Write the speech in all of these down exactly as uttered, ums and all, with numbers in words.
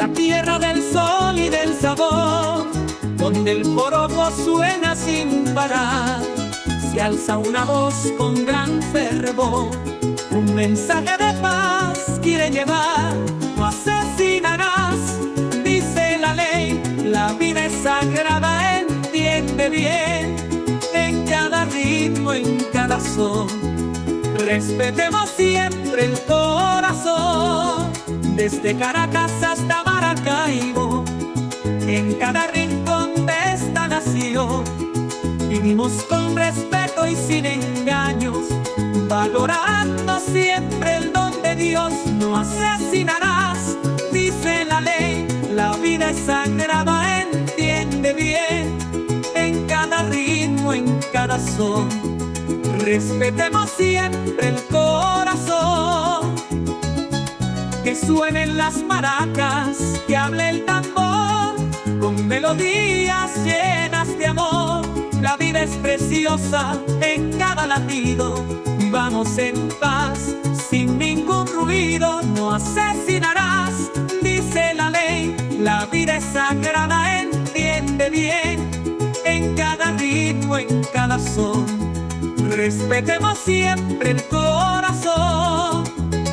tierra del sol y del sabor, donde el joropo suena sin parar, se alza una voz con gran fervor, un mensaje de paz quiere llevar. No asesinarás, dice la ley, la vida es sagrada, entiende bien, en cada ritmo, en cada son, respetemos siempre el corazón. Desde Caracas hasta Maracaibo, en cada rincón de esta nación, vivimos con respeto y sin engaños, valorando siempre el don de Dios. No asesinarás, dice la ley, la vida es sagrada, entiende bien, en cada ritmo, en cada son, respetemos siempre el corazón. Que suenen las maracas, que hable el tambor, con melodías llenas de amor. La vida es preciosa en cada latido, vamos en paz, sin ningún ruido. No asesinarás, dice la ley, la vida es sagrada, entiende bien, en cada ritmo, en cada son, respetemos siempre el corazón.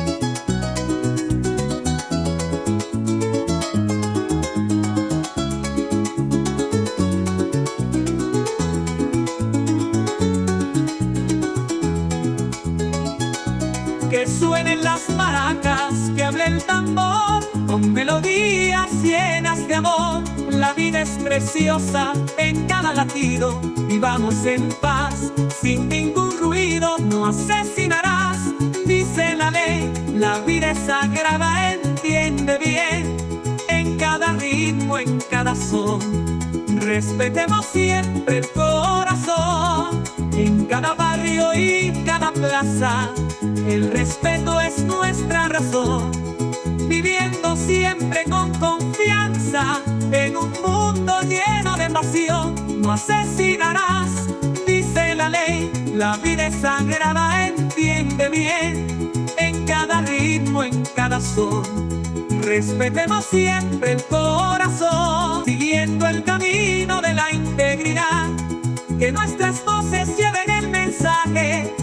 Que suenen las maracas, que hable el tambor, con melodías llenas de amor. La vida es preciosa en cada latido, vivamos en paz, sin ningún ruido. No asesinarás, dice la ley, la vida es sagrada, entiende bien, en cada ritmo, en cada son, respetemos siempre el corazón. En cada barrio y cada plaza, el respeto es nuestra razón, viviendo siempre con confianza, en un mundo lleno de pasión. No asesinarás, dice la ley, la vida es sagrada, entiende bien, en cada ritmo, en cada son, respetemos siempre el corazón, siguiendo el camino de la integridad. Que nuestras voces lleven el mensaje